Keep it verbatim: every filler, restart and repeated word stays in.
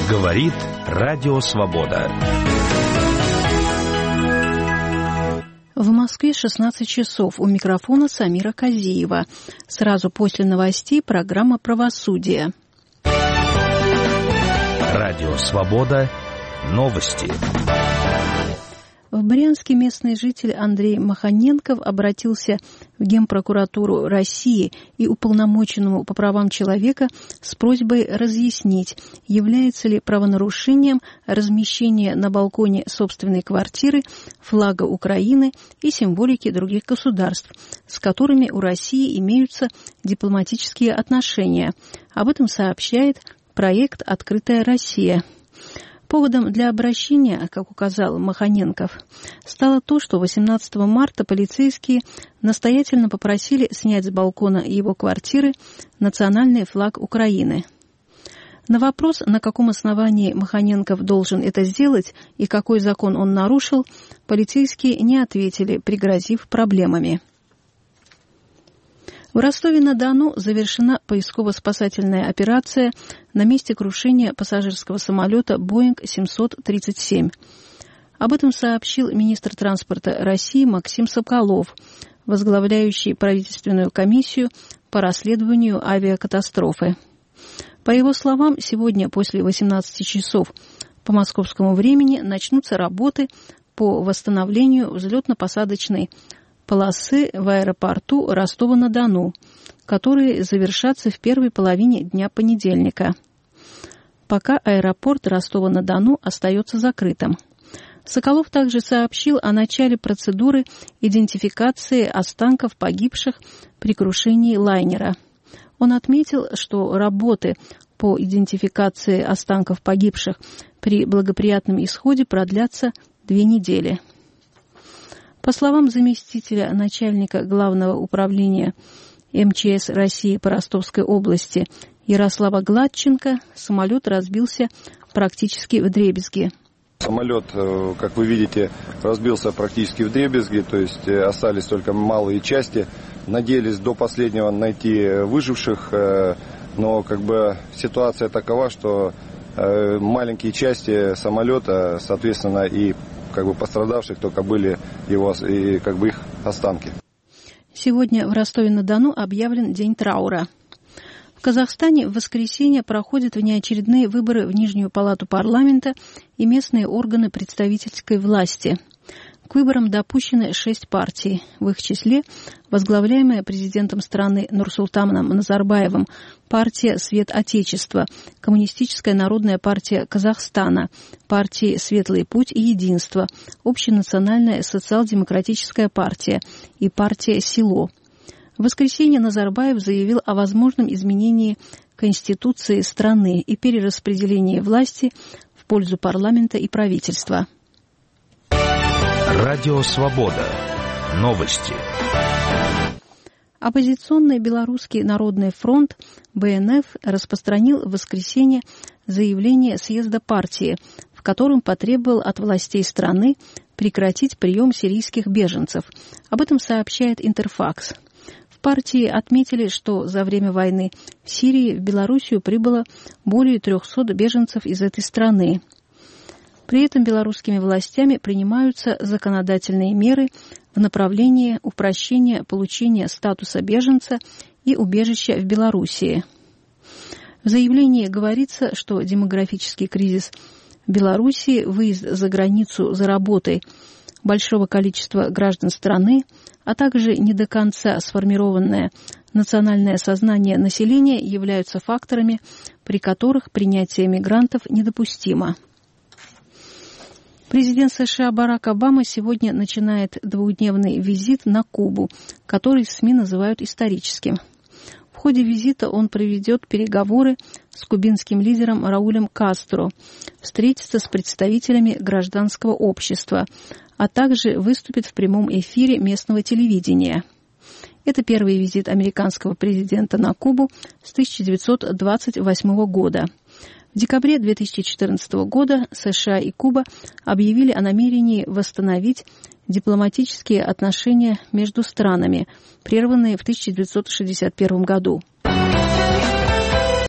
Говорит Радио Свобода. В Москве шестнадцать часов. У микрофона Самира Казиева. Сразу после новостей программа «Правосудие». Радио Свобода. Новости. В Брянске местный житель Андрей Маханенков обратился в Генпрокуратуру России и уполномоченному по правам человека с просьбой разъяснить, является ли правонарушением размещение на балконе собственной квартиры флага Украины и символики других государств, с которыми у России имеются дипломатические отношения. Об этом сообщает проект «Открытая Россия». Поводом для обращения, как указал Маханенков, стало то, что восемнадцатого марта полицейские настоятельно попросили снять с балкона его квартиры национальный флаг Украины. На вопрос, на каком основании Маханенков должен это сделать и какой закон он нарушил, полицейские не ответили, пригрозив проблемами. В Ростове-на-Дону завершена поисково-спасательная операция на месте крушения пассажирского самолета Боинг семьсот тридцать семь. Об этом сообщил министр транспорта России Максим Соколов, возглавляющий правительственную комиссию по расследованию авиакатастрофы. По его словам, сегодня после восемнадцати часов по московскому времени начнутся работы по восстановлению взлетно-посадочной полосы в аэропорту Ростова-на-Дону, которые завершатся в первой половине дня понедельника. Пока аэропорт Ростова-на-Дону остается закрытым. Соколов также сообщил о начале процедуры идентификации останков погибших при крушении лайнера. Он отметил, что работы по идентификации останков погибших при благоприятном исходе продлятся две недели. По словам заместителя начальника Главного управления эм че эс России по Ростовской области Ярослава Гладченко, самолет разбился практически вдребезги. Самолет, как вы видите, разбился практически вдребезги, то есть остались только малые части. Надеялись до последнего найти выживших, но как бы ситуация такова, что маленькие части самолета, соответственно, и как бы пострадавших только были его и как бы их останки. Сегодня в Ростове-на-Дону объявлен день траура. В Казахстане в воскресенье проходят внеочередные выборы в Нижнюю палату парламента и местные органы представительской власти. К выборам допущены шесть партий, в их числе возглавляемая президентом страны Нурсултаном Назарбаевым партия «Свет Отечества», Коммунистическая народная партия Казахстана, партии «Светлый путь» и «Единство», Общенациональная социал-демократическая партия и партия «Село». В воскресенье Назарбаев заявил о возможном изменении Конституции страны и перераспределении власти в пользу парламента и правительства. Радио Свобода. Новости. Оппозиционный Белорусский народный фронт бэ эн эф распространил в воскресенье заявление съезда партии, в котором потребовал от властей страны прекратить прием сирийских беженцев. Об этом сообщает Интерфакс. В партии отметили, что за время войны в Сирии в Белоруссию прибыло более трехсот беженцев из этой страны. При этом белорусскими властями принимаются законодательные меры в направлении упрощения получения статуса беженца и убежища в Белоруссии. В заявлении говорится, что демографический кризис в Белоруссии, выезд за границу за работой большого количества граждан страны, а также не до конца сформированное национальное сознание населения являются факторами, при которых принятие мигрантов недопустимо. Президент США Барак Обама сегодня начинает двухдневный визит на Кубу, который СМИ называют историческим. В ходе визита он проведет переговоры с кубинским лидером Раулем Кастро, встретится с представителями гражданского общества, а также выступит в прямом эфире местного телевидения. Это первый визит американского президента на Кубу с тысяча девятьсот двадцать восьмого года. В декабре две тысячи четырнадцатого года США и Куба объявили о намерении восстановить дипломатические отношения между странами, прерванные в тысяча девятьсот шестьдесят первом году.